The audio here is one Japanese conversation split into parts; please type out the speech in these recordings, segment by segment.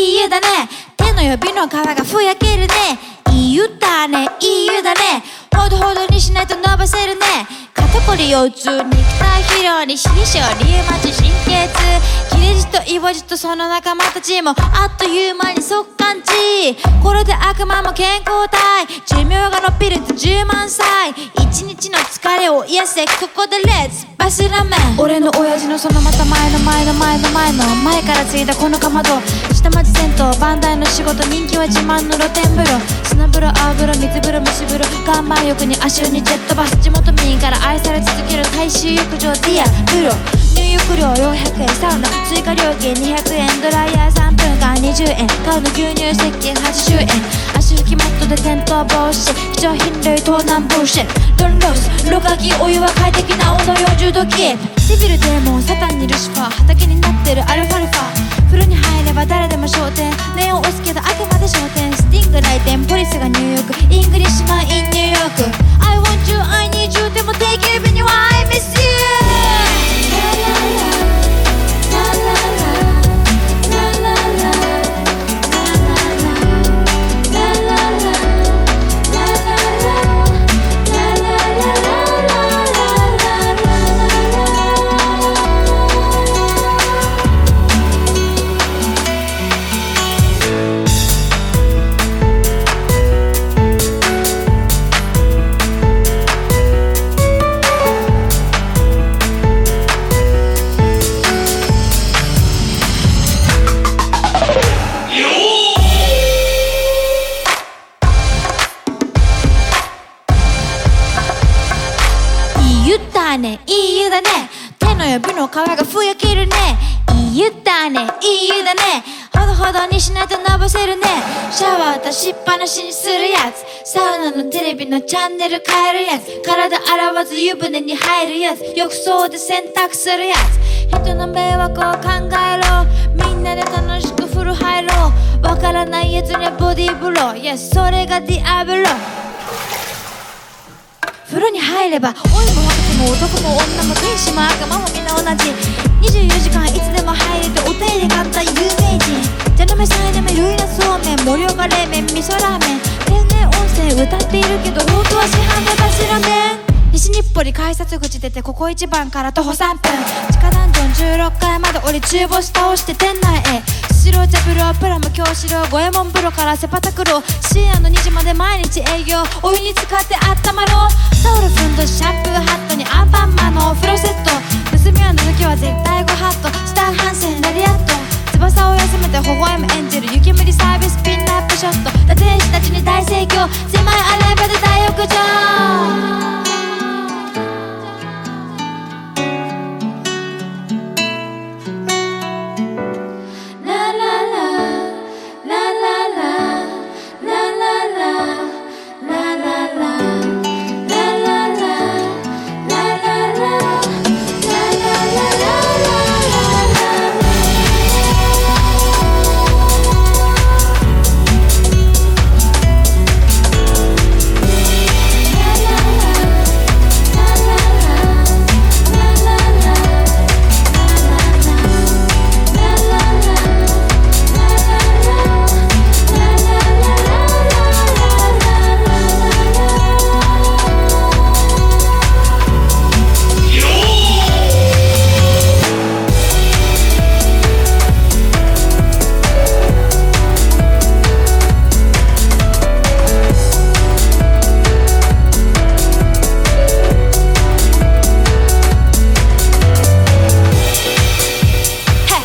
いい湯だね。手の指の皮がふやけるね。いい湯だね、いい湯だね。ほどほどにしないと伸ばせるね。肩こり腰痛、肉体疲労に冷え性、リウマチ、神経痛、切れ字とイボ字とその仲間たちもあっという間に速乾地。これで悪魔も健康体、寿命が伸びるって10万歳。一日の疲れを癒せ、ここでレッツバスラーメン。俺の親父のそのまた前の前の前の前の前から継いだこのかまど。下町銭湯バンダイの仕事、人気は自慢の露天風呂。砂風呂、青風呂、水風呂、蒸し風呂、岩盤浴に足湯にジェットバス。地元民から愛され続ける大衆浴場ディア風呂。入浴料400円、サウナ追加料金200円、ドライヤー3分間20円、買うの牛乳石鹸80円、足拭きマットで転倒防止、貴重品類盗難防止、ドンロースろ過器、お湯は快適な温度40度キープ。デビルデーモン、サタンにルシファー、畑になってるアルファルファ。風呂に入れば誰でも焦点、ネオン押すけどあくまで焦点。スティング来店、ポリスがニューヨーク、イングリッシュマン in ニューヨーク。 I want you, I need you, でも take you when you I miss you。いい湯だね。手の指の皮がふやけるね。いい湯だね、いい湯だね。ほどほどにしないとのぼせるね。シャワー出しっぱなしにするやつ、サウナのテレビのチャンネル変えるやつ、体洗わず湯船に入るやつ、浴槽で洗濯するやつ。人の迷惑を考えろ、みんなで楽しく風呂入ろう。わからないやつにはボディーブロー、いやそれがディアブロ。風呂に入れば老いも若くも男も女も天使も悪魔もみんな同じ。24時間いつでも入れてお手入れ簡単有名人。蛇の目さえでもルイナそうめん、盛岡冷麺、味噌ラーメン、天然温泉歌っているけど本当は市販でバスラーメン。西日暮里改札口出てここ一番から徒歩3分、地下ダンジョン16階まで降り中ボス倒して店内へ。スシロー茶風呂プラム京志郎五右衛門風呂からセパタクロー、深夜の2時まで毎日営業、お湯に浸かってあったまろう。タオルふんどしシャンプーハットにアンパンマンのお風呂セット、娘はの時は絶対ごハット、スターハンセンラリアット、翼を休めて微笑むエンジェル、雪むりサービスピンアップショット、打天使たちに大盛況、狭いアレンバで大浴場。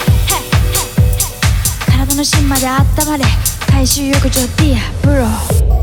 大衆浴場ディアブロー。